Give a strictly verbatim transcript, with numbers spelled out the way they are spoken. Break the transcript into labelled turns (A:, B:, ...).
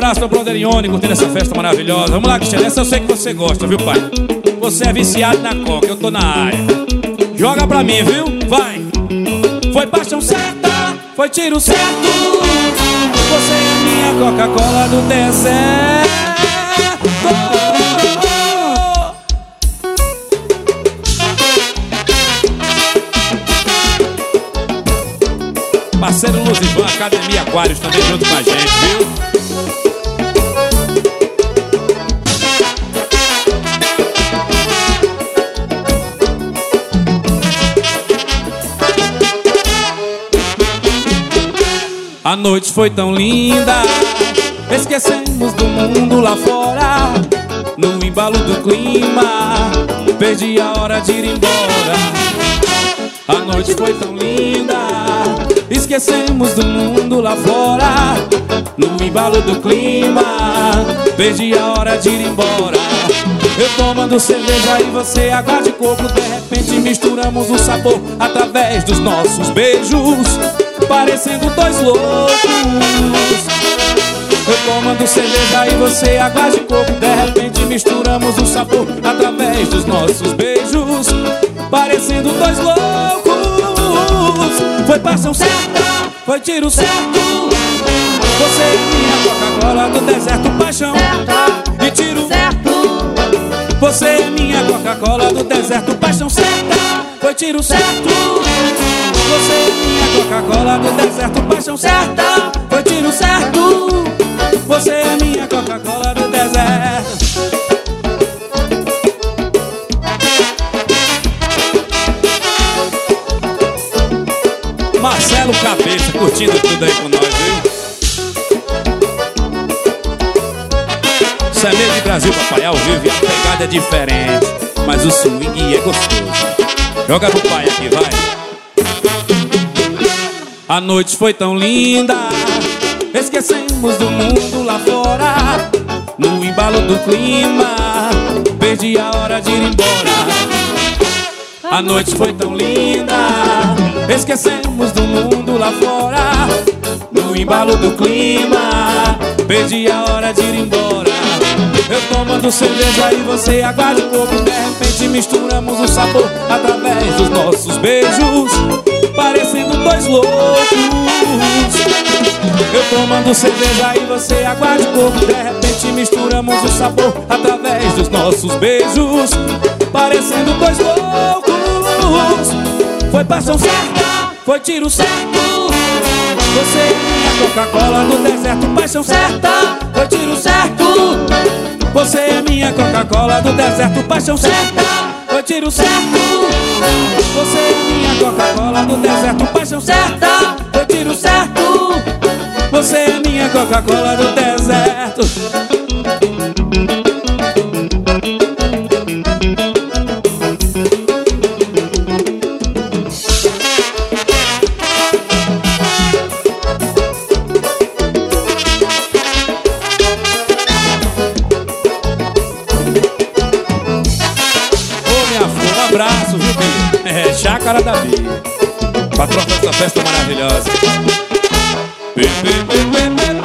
A: abraço pro brother Ione, curtindo essa festa maravilhosa. Vamos lá, Cristiano, essa eu sei que você gosta, viu, pai? Você é viciado na coca, eu tô na área. Joga pra mim, viu? Vai! Foi paixão certa, foi tiro certo. Você é minha Coca-Cola do deserto. Parceiro Luzivan, Academia Aquários também junto com a gente, viu? A noite foi tão linda, esquecemos do mundo lá fora. No embalo do clima, perdi a hora de ir embora. A noite foi tão linda, esquecemos do mundo lá fora. No embalo do clima, perdi a hora de ir embora. Eu tomando cerveja e você água de coco. De repente misturamos o sabor através dos nossos beijos, parecendo dois loucos. Eu tomando cerveja e você água de coco. De repente misturamos o sabor através dos nossos beijos, parecendo dois loucos. Foi paixão certa, foi tiro certo. Você é minha Coca-Cola do deserto, paixão e tiro certo. Você é minha Coca-Cola do deserto, paixão certa, foi tiro certo. Você é minha Coca-Cola do deserto, paixão certa, foi tiro certo. Você é minha Coca-Cola do deserto. Marcelo Cabeça, curtindo tudo aí com nós, viu? Isso é meio de Brasil, papai, ao vivo, e a pegada é diferente, mas o swing é gostoso. Joga pro pai aqui, vai. A noite foi tão linda, esquecemos do mundo lá fora. No embalo do clima, perdi a hora de ir embora. A noite foi tão linda, esquecemos do mundo lá fora. No embalo do clima, perdi a hora de ir embora. Eu tomando cerveja e você água de coco. De repente misturamos o sabor através dos nossos beijos, parecendo dois loucos. Eu tomando cerveja e você água de coco. De repente misturamos o sabor através dos nossos beijos, parecendo dois loucos. Foi paixão certa, foi tiro certo. Você é minha Coca-Cola do deserto, paixão certa, foi tiro certo. Você é minha Coca-Cola do deserto, paixão certa, foi tiro certo. Você é minha Coca-Cola do deserto, paixão certa, foi tiro certo. Você é minha Coca-Cola do deserto. Um abraço, viu, filho? É, Chácara da Bia, patrão dessa festa maravilhosa.